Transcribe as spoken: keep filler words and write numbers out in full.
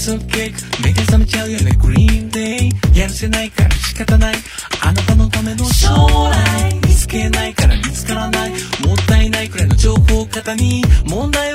スケーク目が覚めちゃうよねグリーンデイやるせないから仕方ないあなたのための将来見つけないから見つからないもったいないくらいの情報型に問題